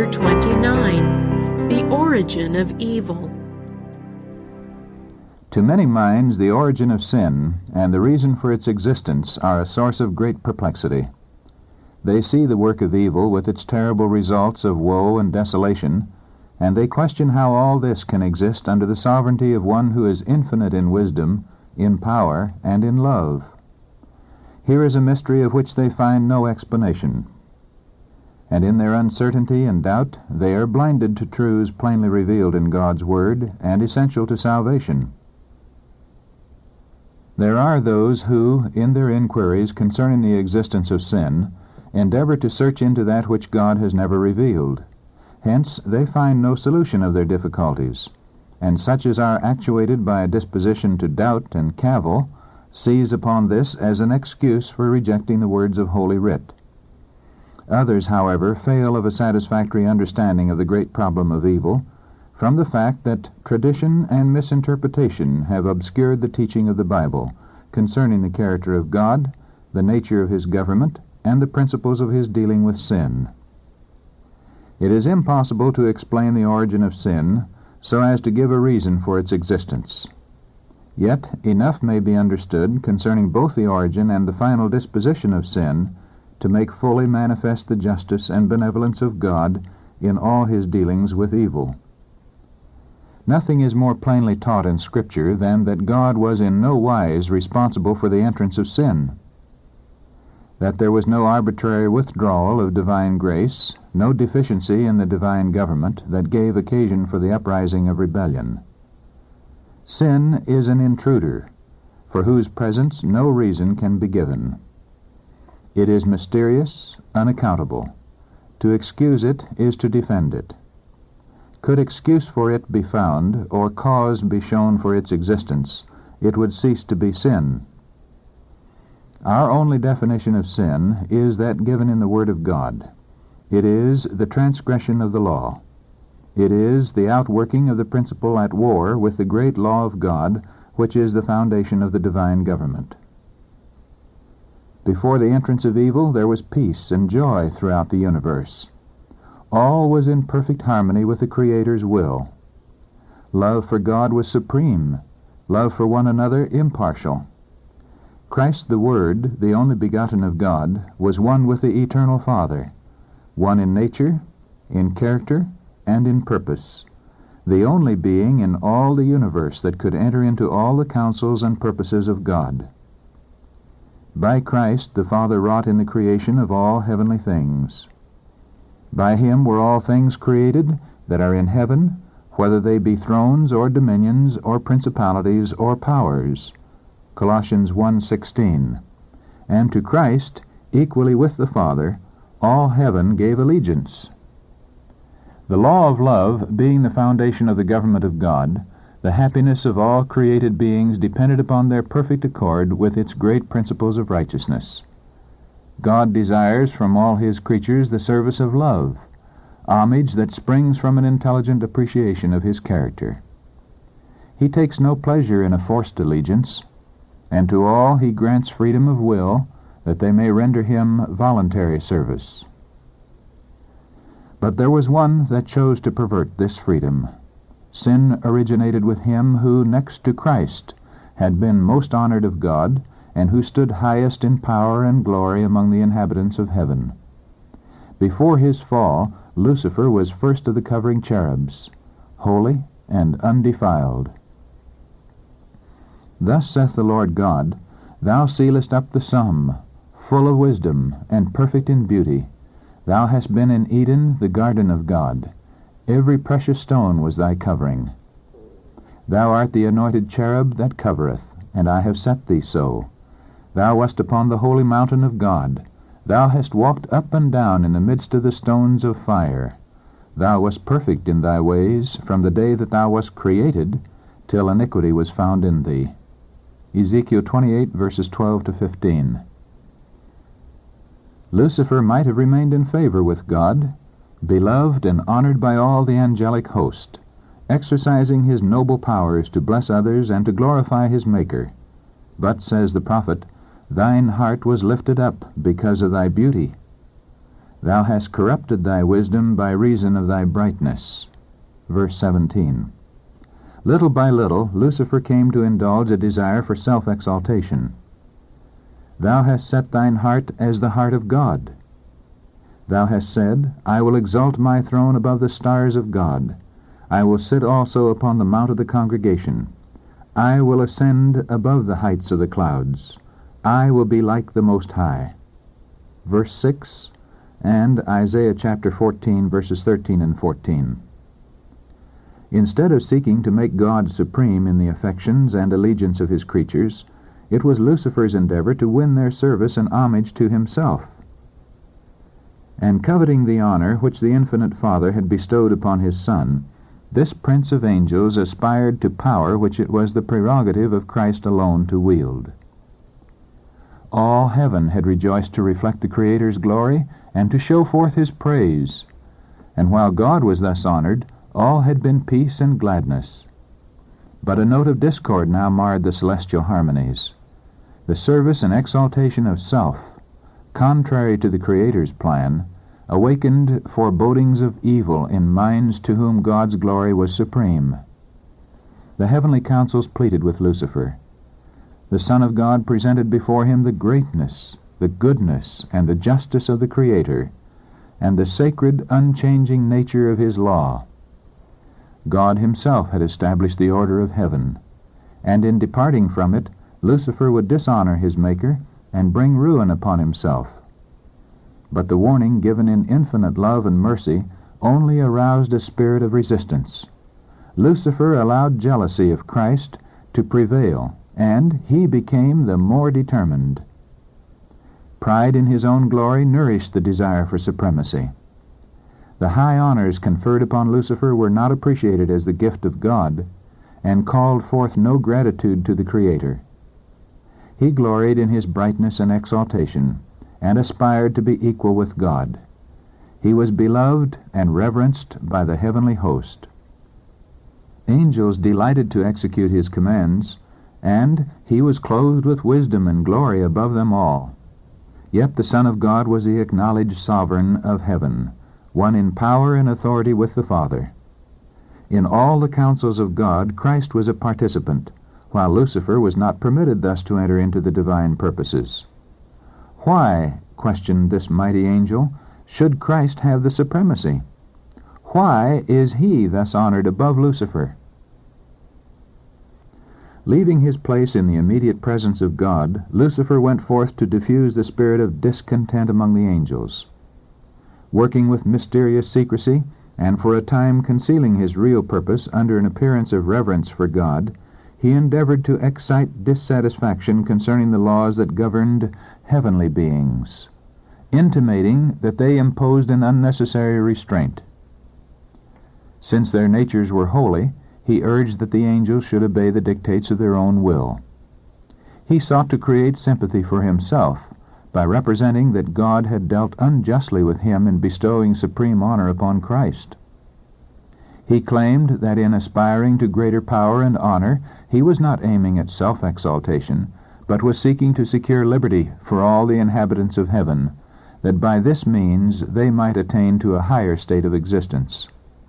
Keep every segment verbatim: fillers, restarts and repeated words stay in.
Chapter twenty-nine. The Origin of Evil. To many minds, the origin of sin and the reason for its existence are a source of great perplexity. They see the work of evil with its terrible results of woe and desolation, and they question how all this can exist under the sovereignty of one who is infinite in wisdom, in power, and in love. Here is a mystery of which they find no explanation, and in their uncertainty and doubt they are blinded to truths plainly revealed in God's Word and essential to salvation. There are those who, in their inquiries concerning the existence of sin, endeavor to search into that which God has never revealed. Hence, they find no solution of their difficulties, and such as are actuated by a disposition to doubt and cavil seize upon this as an excuse for rejecting the words of Holy Writ. Others, however, fail of a satisfactory understanding of the great problem of evil from the fact that tradition and misinterpretation have obscured the teaching of the Bible concerning the character of God, the nature of His government, and the principles of His dealing with sin. It is impossible to explain the origin of sin so as to give a reason for its existence. Yet enough may be understood concerning both the origin and the final disposition of sin to make fully manifest the justice and benevolence of God in all His dealings with evil. Nothing is more plainly taught in Scripture than that God was in no wise responsible for the entrance of sin, that there was no arbitrary withdrawal of divine grace, no deficiency in the divine government that gave occasion for the uprising of rebellion. Sin is an intruder, for whose presence no reason can be given. It is mysterious, unaccountable. To excuse it is to defend it. Could excuse for it be found, or cause be shown for its existence, it would cease to be sin. Our only definition of sin is that given in the Word of God. It is the transgression of the law. It is the outworking of the principle at war with the great law of God, which is the foundation of the divine government. Before the entrance of evil, there was peace and joy throughout the universe. All was in perfect harmony with the Creator's will. Love for God was supreme, love for one another impartial. Christ the Word, the only begotten of God, was one with the Eternal Father, one in nature, in character, and in purpose, the only being in all the universe that could enter into all the counsels and purposes of God. By Christ the Father wrought in the creation of all heavenly things. By Him were all things created that are in heaven, whether they be thrones or dominions or principalities or powers. Colossians one sixteen. And to Christ, equally with the Father, all heaven gave allegiance. The law of love being the foundation of the government of God, the happiness of all created beings depended upon their perfect accord with its great principles of righteousness. God desires from all His creatures the service of love, homage that springs from an intelligent appreciation of His character. He takes no pleasure in a forced allegiance, and to all He grants freedom of will that they may render Him voluntary service. But there was one that chose to pervert this freedom. Sin originated with him who, next to Christ, had been most honored of God, and who stood highest in power and glory among the inhabitants of heaven. Before his fall, Lucifer was first of the covering cherubs, holy and undefiled. Thus saith the Lord God, Thou sealest up the sum, full of wisdom, and perfect in beauty. Thou hast been in Eden, the garden of God. Every precious stone was thy covering. Thou art the anointed cherub that covereth, and I have set thee so. Thou wast upon the holy mountain of God. Thou hast walked up and down in the midst of the stones of fire. Thou wast perfect in thy ways from the day that thou wast created, till iniquity was found in thee. Ezekiel twenty-eight, verses twelve to fifteen. Lucifer might have remained in favor with God, beloved and honored by all the angelic host, exercising his noble powers to bless others and to glorify his Maker. But, says the prophet, Thine heart was lifted up because of thy beauty. Thou hast corrupted thy wisdom by reason of thy brightness. Verse seventeen. Little by little, Lucifer came to indulge a desire for self-exaltation. Thou hast set thine heart as the heart of God. Thou hast said, I will exalt my throne above the stars of God. I will sit also upon the mount of the congregation. I will ascend above the heights of the clouds. I will be like the Most High. Verse six, and Isaiah chapter fourteen, verses thirteen and fourteen. Instead of seeking to make God supreme in the affections and allegiance of his creatures, it was Lucifer's endeavor to win their service and homage to himself. And coveting the honor which the infinite Father had bestowed upon his Son, this prince of angels aspired to power which it was the prerogative of Christ alone to wield. All heaven had rejoiced to reflect the Creator's glory and to show forth his praise, and while God was thus honored, all had been peace and gladness. But a note of discord now marred the celestial harmonies. The service and exaltation of self, contrary to the Creator's plan, awakened forebodings of evil in minds to whom God's glory was supreme. The heavenly councils pleaded with Lucifer. The Son of God presented before him the greatness, the goodness, and the justice of the Creator, and the sacred, unchanging nature of his law. God himself had established the order of heaven, and in departing from it, Lucifer would dishonor his Maker and bring ruin upon himself. But the warning given in infinite love and mercy only aroused a spirit of resistance. Lucifer allowed jealousy of Christ to prevail, and he became the more determined. Pride in his own glory nourished the desire for supremacy. The high honors conferred upon Lucifer were not appreciated as the gift of God, and called forth no gratitude to the Creator. He gloried in his brightness and exaltation, and aspired to be equal with God. He was beloved and reverenced by the heavenly host. Angels delighted to execute his commands, and he was clothed with wisdom and glory above them all. Yet the Son of God was the acknowledged sovereign of heaven, one in power and authority with the Father. In all the counsels of God, Christ was a participant, while Lucifer was not permitted thus to enter into the divine purposes. Why, questioned this mighty angel, should Christ have the supremacy? Why is he thus honored above Lucifer? Leaving his place in the immediate presence of God, Lucifer went forth to diffuse the spirit of discontent among the angels. Working with mysterious secrecy, and for a time concealing his real purpose under an appearance of reverence for God, he endeavored to excite dissatisfaction concerning the laws that governed heavenly beings, intimating that they imposed an unnecessary restraint. Since their natures were holy, he urged that the angels should obey the dictates of their own will. He sought to create sympathy for himself by representing that God had dealt unjustly with him in bestowing supreme honor upon Christ. He claimed that in aspiring to greater power and honor, he was not aiming at self-exaltation, but was seeking to secure liberty for all the inhabitants of heaven, that by this means they might attain to a higher state of existence.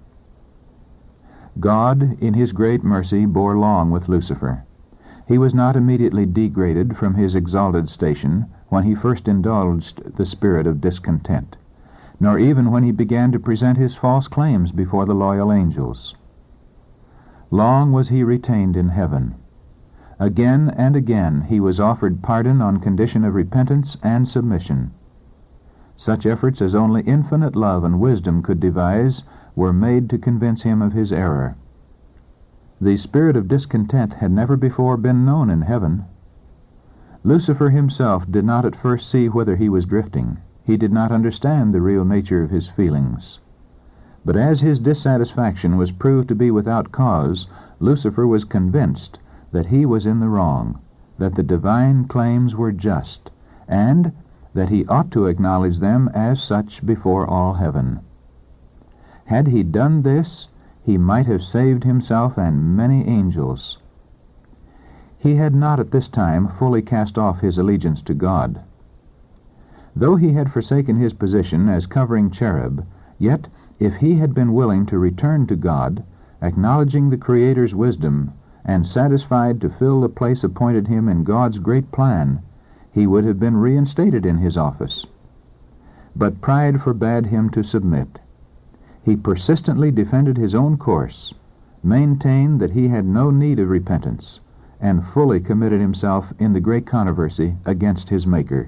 God, in his great mercy, bore long with Lucifer. He was not immediately degraded from his exalted station when he first indulged the spirit of discontent, nor even when he began to present his false claims before the loyal angels. Long was he retained in heaven. Again and again he was offered pardon on condition of repentance and submission. Such efforts as only infinite love and wisdom could devise were made to convince him of his error. The spirit of discontent had never before been known in heaven. Lucifer himself did not at first see whither he was drifting. He did not understand the real nature of his feelings. But as his dissatisfaction was proved to be without cause, Lucifer was convinced that he was in the wrong, that the divine claims were just, and that he ought to acknowledge them as such before all heaven. Had he done this, he might have saved himself and many angels. He had not at this time fully cast off his allegiance to God. Though he had forsaken his position as covering cherub, yet if he had been willing to return to God, acknowledging the Creator's wisdom, and satisfied to fill the place appointed him in God's great plan, he would have been reinstated in his office. But pride forbade him to submit. He persistently defended his own course, maintained that he had no need of repentance, and fully committed himself in the great controversy against his Maker.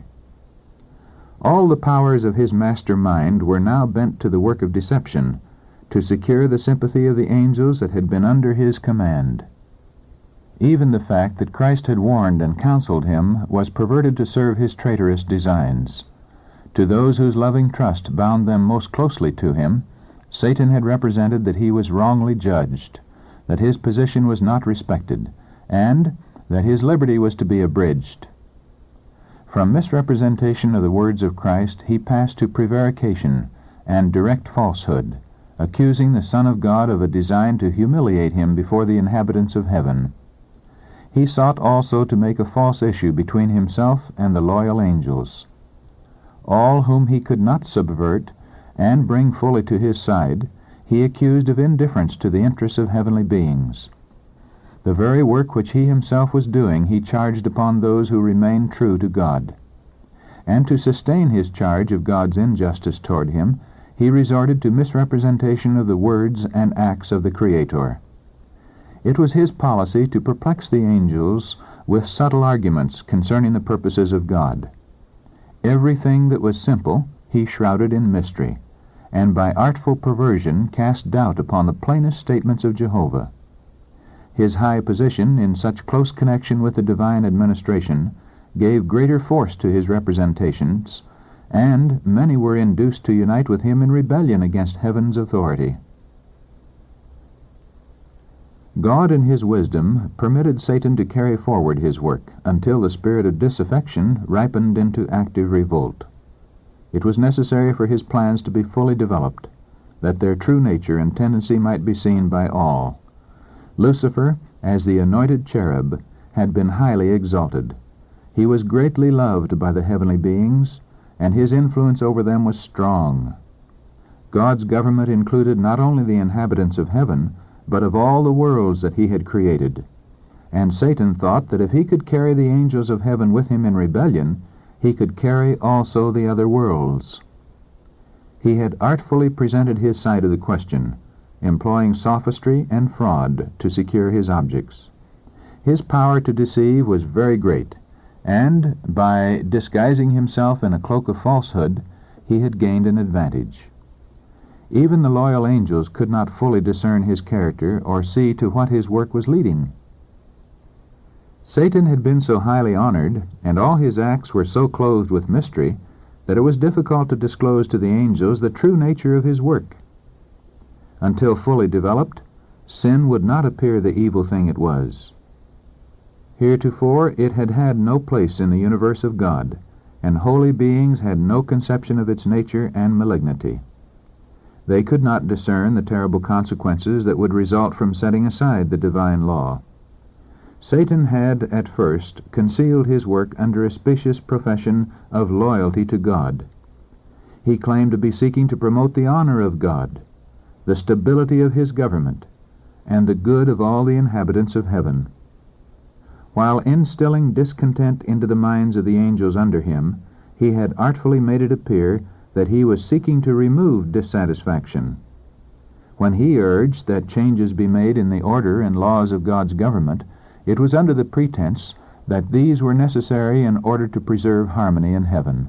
All the powers of his master mind were now bent to the work of deception, to secure the sympathy of the angels that had been under his command. Even the fact that Christ had warned and counseled him was perverted to serve his traitorous designs. To those whose loving trust bound them most closely to him, Satan had represented that he was wrongly judged, that his position was not respected, and that his liberty was to be abridged. From misrepresentation of the words of Christ he passed to prevarication and direct falsehood, accusing the Son of God of a design to humiliate him before the inhabitants of heaven. He sought also to make a false issue between himself and the loyal angels. All whom he could not subvert and bring fully to his side, he accused of indifference to the interests of heavenly beings. The very work which he himself was doing he charged upon those who remained true to God. And to sustain his charge of God's injustice toward him, he resorted to misrepresentation of the words and acts of the Creator. It was his policy to perplex the angels with subtle arguments concerning the purposes of God. Everything that was simple he shrouded in mystery, and by artful perversion cast doubt upon the plainest statements of Jehovah. His high position in such close connection with the divine administration gave greater force to his representations, and many were induced to unite with him in rebellion against heaven's authority. God in his wisdom permitted Satan to carry forward his work until the spirit of disaffection ripened into active revolt. It was necessary for his plans to be fully developed, that their true nature and tendency might be seen by all. Lucifer, as the anointed cherub, had been highly exalted. He was greatly loved by the heavenly beings, and his influence over them was strong. God's government included not only the inhabitants of heaven, but of all the worlds that he had created. And Satan thought that if he could carry the angels of heaven with him in rebellion, he could carry also the other worlds. He had artfully presented his side of the question, employing sophistry and fraud to secure his objects. His power to deceive was very great, and by disguising himself in a cloak of falsehood, he had gained an advantage. Even the loyal angels could not fully discern his character or see to what his work was leading. Satan had been so highly honored, and all his acts were so clothed with mystery, that it was difficult to disclose to the angels the true nature of his work. Until fully developed, sin would not appear the evil thing it was. Heretofore it had had no place in the universe of God, and holy beings had no conception of its nature and malignity. They could not discern the terrible consequences that would result from setting aside the divine law. Satan had at first concealed his work under a specious profession of loyalty to God. He claimed to be seeking to promote the honor of God, the stability of his government, and the good of all the inhabitants of heaven. While instilling discontent into the minds of the angels under him, he had artfully made it appear that he was seeking to remove dissatisfaction. When he urged that changes be made in the order and laws of God's government, it was under the pretense that these were necessary in order to preserve harmony in heaven.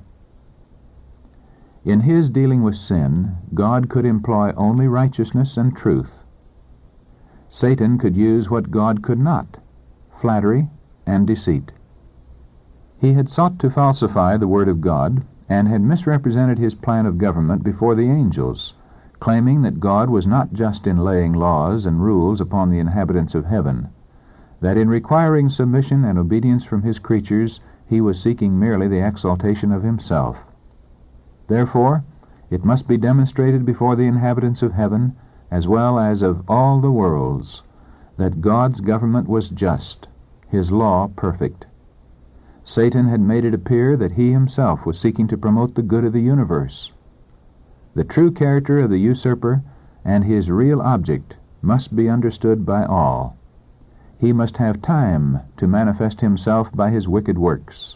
In his dealing with sin, God could employ only righteousness and truth. Satan could use what God could not, flattery and deceit. He had sought to falsify the Word of God, and had misrepresented his plan of government before the angels, claiming that God was not just in laying laws and rules upon the inhabitants of heaven, that in requiring submission and obedience from his creatures he was seeking merely the exaltation of himself. Therefore, it must be demonstrated before the inhabitants of heaven, as well as of all the worlds, that God's government was just, his law perfect. Satan had made it appear that he himself was seeking to promote the good of the universe. The true character of the usurper and his real object must be understood by all. He must have time to manifest himself by his wicked works.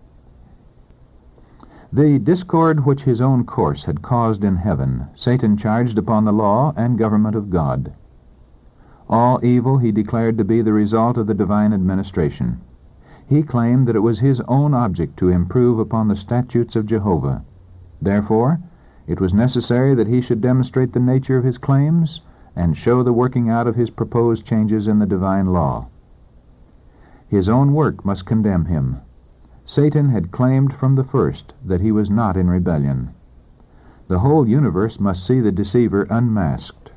The discord which his own course had caused in heaven, Satan charged upon the law and government of God. All evil he declared to be the result of the divine administration. He claimed that it was his own object to improve upon the statutes of Jehovah. Therefore, it was necessary that he should demonstrate the nature of his claims and show the working out of his proposed changes in the divine law. His own work must condemn him. Satan had claimed from the first that he was not in rebellion. The whole universe must see the deceiver unmasked.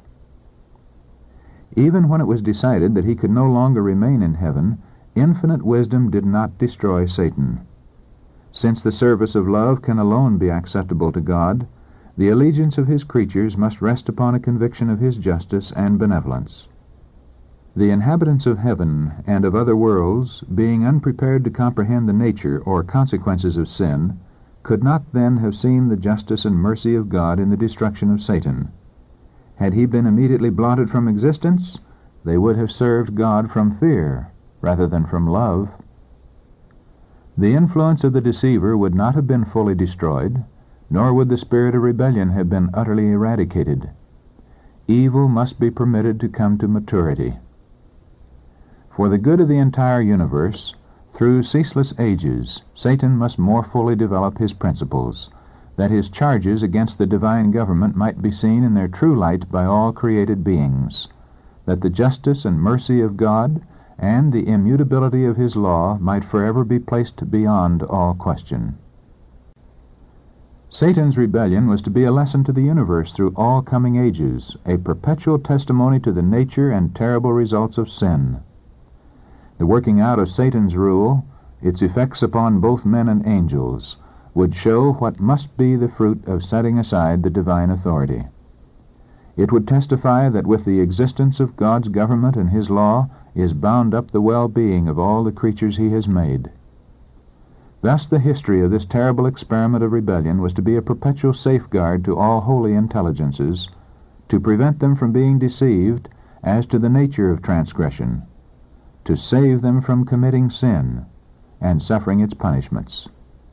Even when it was decided that he could no longer remain in heaven, infinite wisdom did not destroy Satan. Since the service of love can alone be acceptable to God, the allegiance of his creatures must rest upon a conviction of his justice and benevolence. The inhabitants of heaven and of other worlds, being unprepared to comprehend the nature or consequences of sin, could not then have seen the justice and mercy of God in the destruction of Satan. Had he been immediately blotted from existence, they would have served God from fear rather than from love. The influence of the deceiver would not have been fully destroyed, nor would the spirit of rebellion have been utterly eradicated. Evil must be permitted to come to maturity. For the good of the entire universe, through ceaseless ages, Satan must more fully develop his principles, that his charges against the divine government might be seen in their true light by all created beings, that the justice and mercy of God and the immutability of his law might forever be placed beyond all question. Satan's rebellion was to be a lesson to the universe through all coming ages, a perpetual testimony to the nature and terrible results of sin. The working out of Satan's rule, its effects upon both men and angels, would show what must be the fruit of setting aside the divine authority. It would testify that with the existence of God's government and his law is bound up the well-being of all the creatures he has made. Thus the history of this terrible experiment of rebellion was to be a perpetual safeguard to all holy intelligences, to prevent them from being deceived as to the nature of transgression, to save them from committing sin and suffering its punishments.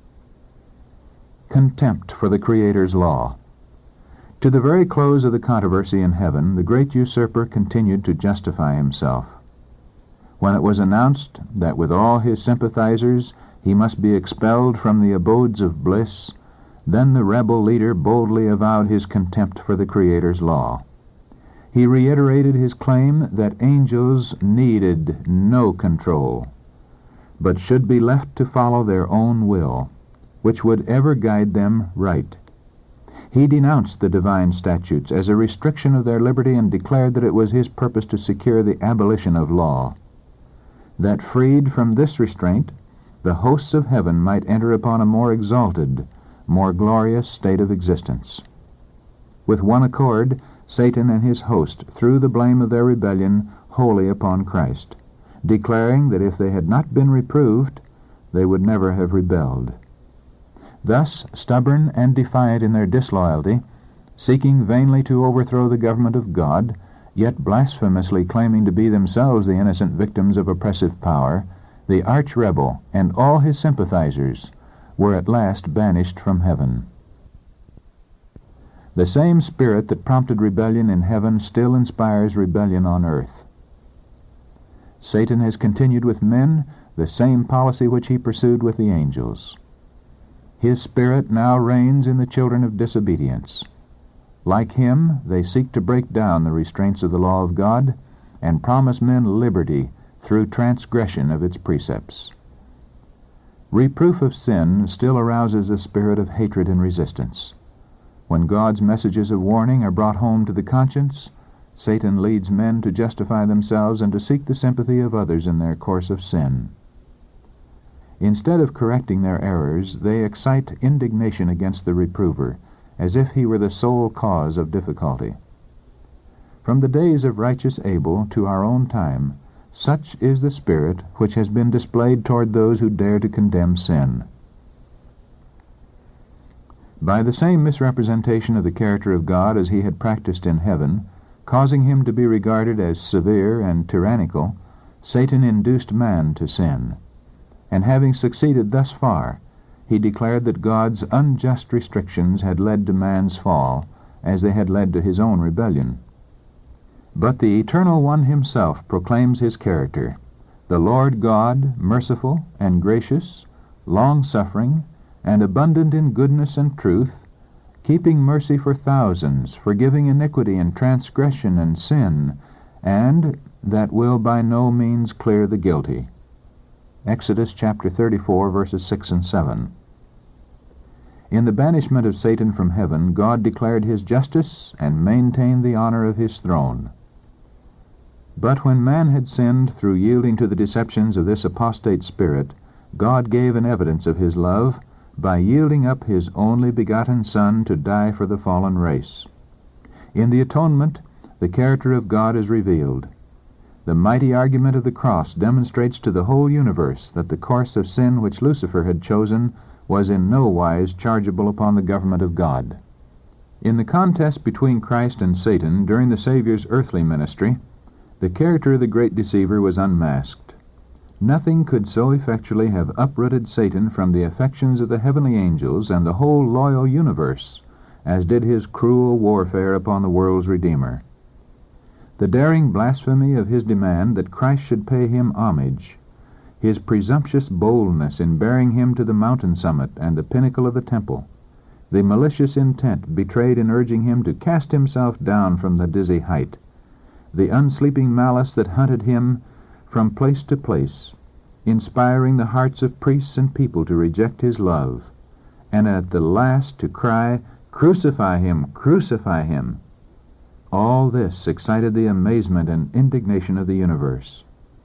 Contempt for the Creator's law. To the very close of the controversy in heaven, the great usurper continued to justify himself. When it was announced that with all his sympathizers he must be expelled from the abodes of bliss, then the rebel leader boldly avowed his contempt for the Creator's law. He reiterated his claim that angels needed no control, but should be left to follow their own will, which would ever guide them right. He denounced the divine statutes as a restriction of their liberty and declared that it was his purpose to secure the abolition of law, that freed from this restraint, the hosts of heaven might enter upon a more exalted, more glorious state of existence. With one accord, Satan and his host threw the blame of their rebellion wholly upon Christ, declaring that if they had not been reproved, they would never have rebelled. Thus, stubborn and defiant in their disloyalty, seeking vainly to overthrow the government of God, yet blasphemously claiming to be themselves the innocent victims of oppressive power, the arch-rebel and all his sympathizers were at last banished from heaven. The same spirit that prompted rebellion in heaven still inspires rebellion on earth. Satan has continued with men the same policy which he pursued with the angels. His spirit now reigns in the children of disobedience. Like him, they seek to break down the restraints of the law of God and promise men liberty through transgression of its precepts. Reproof of sin still arouses a spirit of hatred and resistance. When God's messages of warning are brought home to the conscience, Satan leads men to justify themselves and to seek the sympathy of others in their course of sin. Instead of correcting their errors, they excite indignation against the reprover, as if he were the sole cause of difficulty. From the days of righteous Abel to our own time, Such is the spirit which has been displayed toward those who dare to condemn sin. By the same misrepresentation of the character of God as he had practiced in heaven, causing him to be regarded as severe and tyrannical, Satan induced man to sin. And having succeeded thus far, he declared that God's unjust restrictions had led to man's fall, as they had led to his own rebellion. But the Eternal One himself proclaims his character, the Lord God, merciful and gracious, long-suffering, and abundant in goodness and truth, keeping mercy for thousands, forgiving iniquity and transgression and sin, and that will by no means clear the guilty. Exodus chapter thirty-four, verses six and seven. In the banishment of Satan from heaven, God declared his justice and maintained the honor of his throne. But when man had sinned through yielding to the deceptions of this apostate spirit, God gave an evidence of his love by yielding up his only begotten Son to die for the fallen race. In the atonement, the character of God is revealed. The mighty argument of the cross demonstrates to the whole universe that the course of sin which Lucifer had chosen was in no wise chargeable upon the government of God. In the contest between Christ and Satan during the Savior's earthly ministry, the character of the great deceiver was unmasked. Nothing could so effectually have uprooted Satan from the affections of the heavenly angels and the whole loyal universe as did his cruel warfare upon the world's Redeemer. The daring blasphemy of his demand that Christ should pay him homage, his presumptuous boldness in bearing him to the mountain summit and the pinnacle of the temple, the malicious intent betrayed in urging him to cast himself down from the dizzy height, the unsleeping malice that hunted him from place to place, inspiring the hearts of priests and people to reject his love, and at the last to cry, "Crucify him! Crucify him!" All this excited the amazement and indignation of the universe.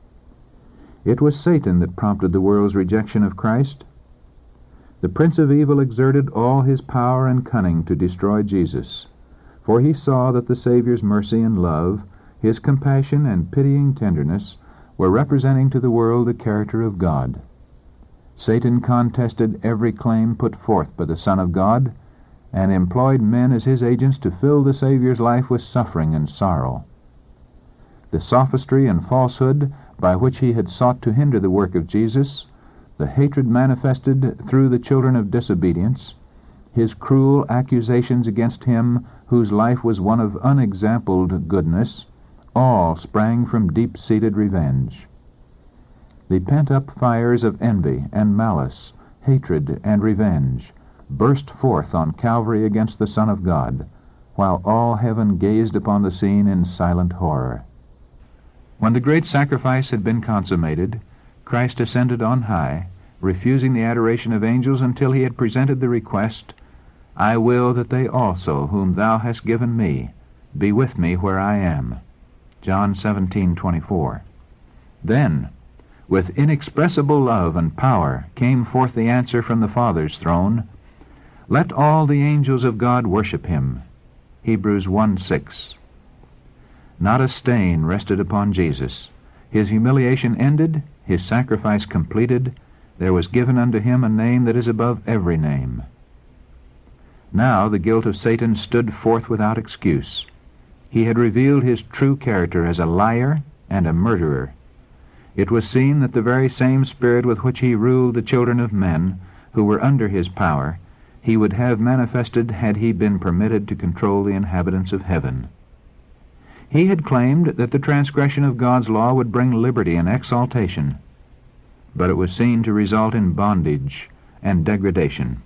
It was Satan that prompted the world's rejection of Christ. The Prince of Evil exerted all his power and cunning to destroy Jesus, for he saw that the Savior's mercy and love, his compassion and pitying tenderness, were representing to the world the character of God. Satan contested every claim put forth by the Son of God, and employed men as his agents to fill the Savior's life with suffering and sorrow. The sophistry and falsehood by which he had sought to hinder the work of Jesus, the hatred manifested through the children of disobedience, his cruel accusations against him whose life was one of unexampled goodness, all sprang from deep-seated revenge. The pent-up fires of envy and malice, hatred and revenge, burst forth on Calvary against the Son of God, while all heaven gazed upon the scene in silent horror. When the great sacrifice had been consummated, Christ ascended on high, refusing the adoration of angels until he had presented the request, "I will that they also, whom thou hast given me, be with me where I am." John seventeen twenty-four. Then, with inexpressible love and power, came forth the answer from the Father's throne, "Let all the angels of God worship him." Hebrews one six. Not a stain rested upon Jesus. His humiliation ended, his sacrifice completed, there was given unto him a name that is above every name. Now the guilt of Satan stood forth without excuse. He had revealed his true character as a liar and a murderer. It was seen that the very same spirit with which he ruled the children of men, who were under his power, he would have manifested had he been permitted to control the inhabitants of heaven. He had claimed that the transgression of God's law would bring liberty and exaltation, but it was seen to result in bondage and degradation.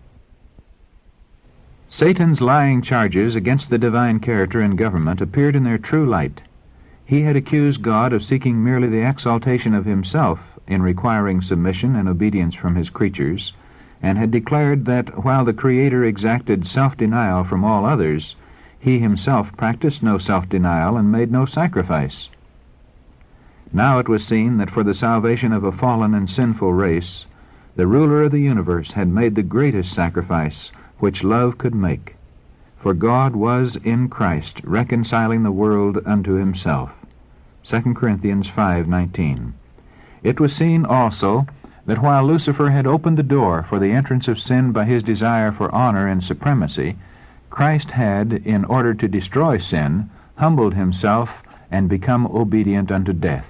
Satan's lying charges against the divine character and government appeared in their true light. He had accused God of seeking merely the exaltation of himself in requiring submission and obedience from his creatures, and had declared that while the Creator exacted self-denial from all others, he himself practiced no self-denial and made no sacrifice. Now it was seen that for the salvation of a fallen and sinful race, the ruler of the universe had made the greatest sacrifice which love could make. For God was in Christ reconciling the world unto himself. Second Corinthians five nineteen. It was seen also that while Lucifer had opened the door for the entrance of sin by his desire for honor and supremacy, Christ had, in order to destroy sin, humbled himself and become obedient unto death.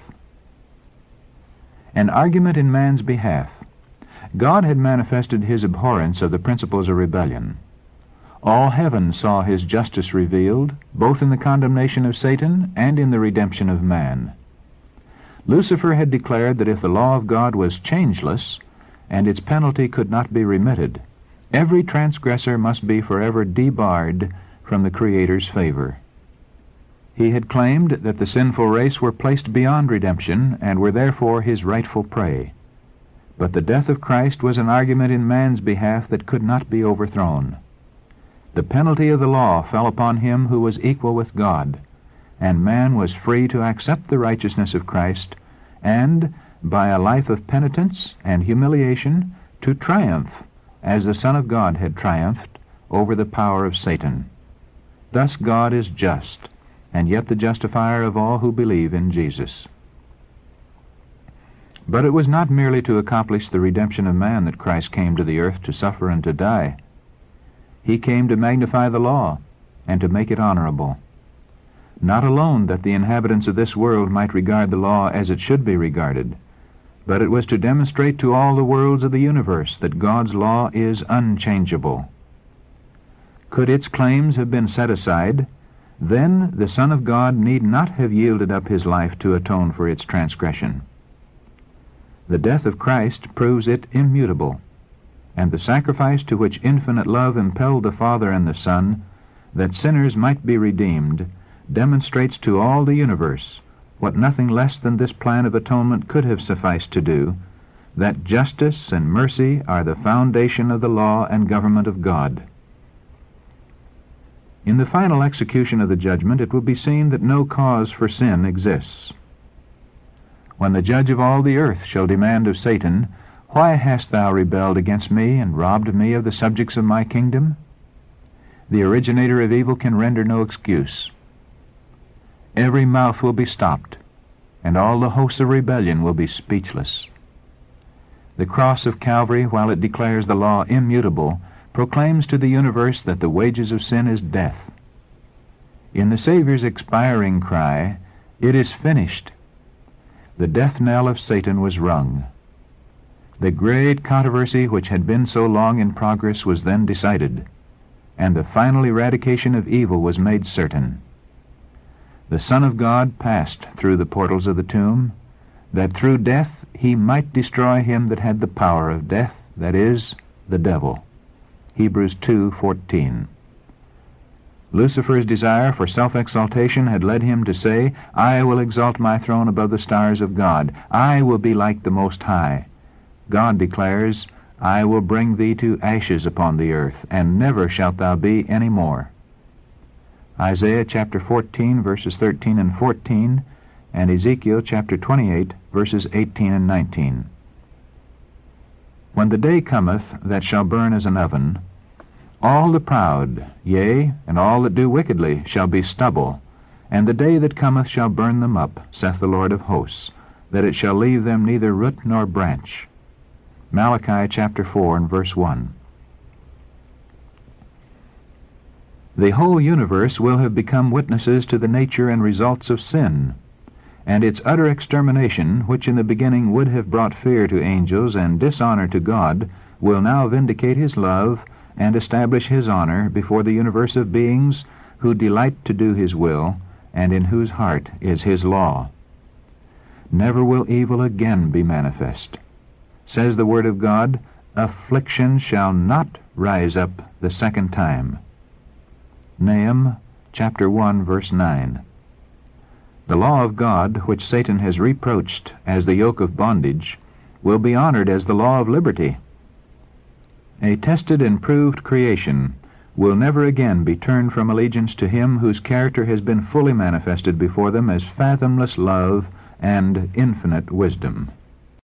An argument in man's behalf. God had manifested his abhorrence of the principles of rebellion. All heaven saw his justice revealed, both in the condemnation of Satan and in the redemption of man. Lucifer had declared that if the law of God was changeless, and its penalty could not be remitted, every transgressor must be forever debarred from the Creator's favor. He had claimed that the sinful race were placed beyond redemption and were therefore his rightful prey. But the death of Christ was an argument in man's behalf that could not be overthrown. The penalty of the law fell upon him who was equal with God, and man was free to accept the righteousness of Christ and, by a life of penitence and humiliation, to triumph, as the Son of God had triumphed, over the power of Satan. Thus God is just, and yet the justifier of all who believe in Jesus. But it was not merely to accomplish the redemption of man that Christ came to the earth to suffer and to die. He came to magnify the law and to make it honorable. Not alone that the inhabitants of this world might regard the law as it should be regarded, but it was to demonstrate to all the worlds of the universe that God's law is unchangeable. Could its claims have been set aside, then the Son of God need not have yielded up his life to atone for its transgression. The death of Christ proves it immutable, and the sacrifice to which infinite love impelled the Father and the Son, that sinners might be redeemed, demonstrates to all the universe what nothing less than this plan of atonement could have sufficed to do, that justice and mercy are the foundation of the law and government of God. In the final execution of the judgment it will be seen that no cause for sin exists. When the judge of all the earth shall demand of Satan, "Why hast thou rebelled against me and robbed me of the subjects of my kingdom?" the originator of evil can render no excuse. Every mouth will be stopped, and all the hosts of rebellion will be speechless. The cross of Calvary, while it declares the law immutable, proclaims to the universe that the wages of sin is death. In the Savior's expiring cry, "It is finished," the death knell of Satan was rung. The great controversy which had been so long in progress was then decided, and the final eradication of evil was made certain. The Son of God passed through the portals of the tomb, that through death he might destroy him that had the power of death, that is, the devil. Hebrews two fourteen. Lucifer's desire for self-exaltation had led him to say, "I will exalt my throne above the stars of God. I will be like the Most High." God declares, "I will bring thee to ashes upon the earth, and never shalt thou be any more." Isaiah chapter fourteen, verses thirteen and fourteen, and Ezekiel chapter twenty-eight, verses eighteen and nineteen. When the day cometh that shall burn as an oven, all the proud, yea, and all that do wickedly, shall be stubble, and the day that cometh shall burn them up, saith the Lord of hosts, that it shall leave them neither root nor branch. Malachi chapter four and verse one. The whole universe will have become witnesses to the nature and results of sin, and its utter extermination, which in the beginning would have brought fear to angels and dishonor to God, will now vindicate his love and establish his honor before the universe of beings who delight to do his will, and in whose heart is his law. Never will evil again be manifest. Says the Word of God, "Affliction shall not rise up the second time." Nahum chapter one, verse nine. The law of God, which Satan has reproached as the yoke of bondage, will be honored as the law of liberty. A tested and proved creation will never again be turned from allegiance to him whose character has been fully manifested before them as fathomless love and infinite wisdom.